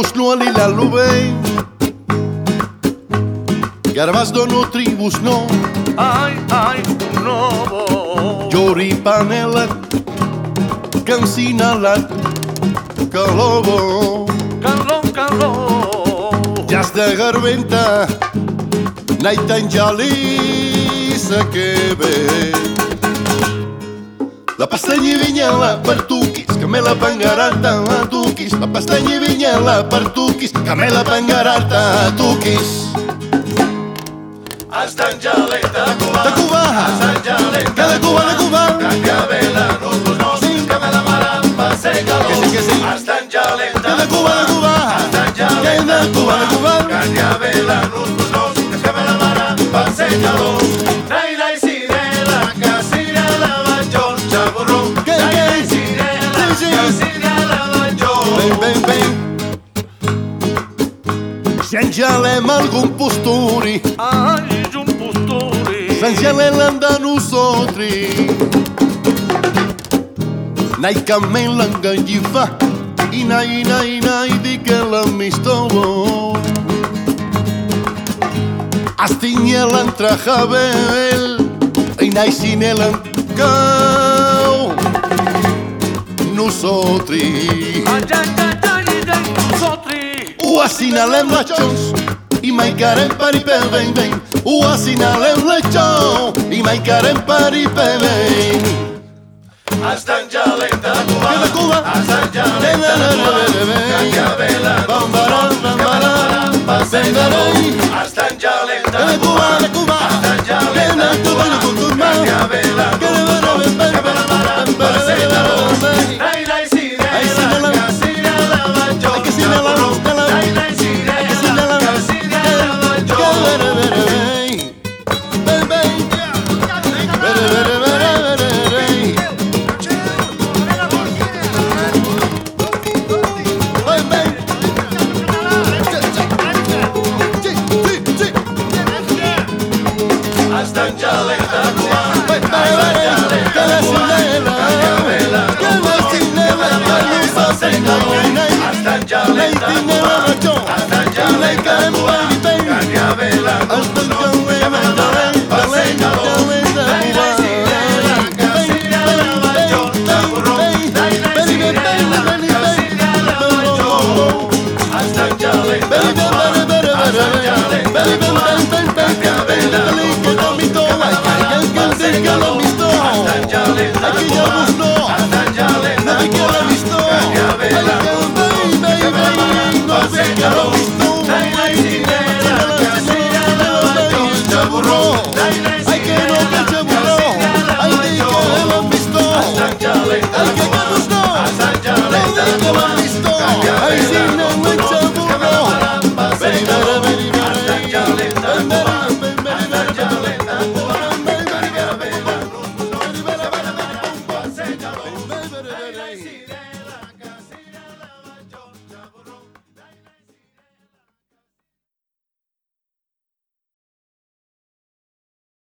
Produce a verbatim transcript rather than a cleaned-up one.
tribus no alilar-lo bé. Garbàs dono tribus no. Ai, ai, no. Llori panela, cancinalat, calobo. Calor, calor. Jas de garbenta, naita angelissa que ve. La pestanya i vinyela per tuquis, que me la pengarata a tuquis. La pestanya i vinyela per tuquis, que me la pengarata a tuquis. Hasta Angelet de Cuba, De Cuba, hasta Angelet que de Cuba, de Cuba. Cancabela, nos nos, que me la maramba se calor. Que sí, que sí. Hasta Angelet Que de Cuba, de Cuba. hasta Que Angelet de Cuba, de Cuba. Cancabela, nos nos, que me la maramba se calor. Nai, nai, sirena, que sirena banjol, xaburró. Que, Nai, que? nai, sirena, Sí, sí. que sirena banjol. Ben, ben, ben. Si engelem algun posturi, Ai, un posturi. s'engelem de nosotri. Nai camel l'enganyifa, i nai, nai, nai, di que l'amistobo. Astinyel entre Jabel, i nai sinel en cau. Nosotri. Ai, ai, ai, ai, ai, nosotri. Ho assinalem lechons i mai carem per i pe ben ben. Ho assinalem lechons i mai carem per i pe ben. Hasta Angelet de Cuba, Que de Cuba. hasta Angelet de Cuba, Cancabela, Bambaram, bambaram, Bambaram, hasta Angelet Que de de Cuba, Cuba, de Cuba. hasta Que Angelet de de Cuba, de Cuba. Cancabela, Que de Bambaram, bambaram, bambaram. Nai, nai, Ai, sirena, sinela. que sirena banjol, Ai, que sinela, xaburró. sinela. Nai, nai, sirena, Ai, que sinela. que sirena banjol. Que bere, bere, ben. Ben, ben. Bere, bere, bere, bere, ben. Ben, ben. Sí, sí, sí. Hasta Angelet de Cuba, Ben, ben, ben. Que la sinela. Que la sinela, que l'usa senga, nai. hasta Nai, Angelet de tinela, Cuba, lechon. hasta Angelet de Cuba, Cancabela, Hasta el calent, calent, calent, calent de Cuba. hasta Angelet de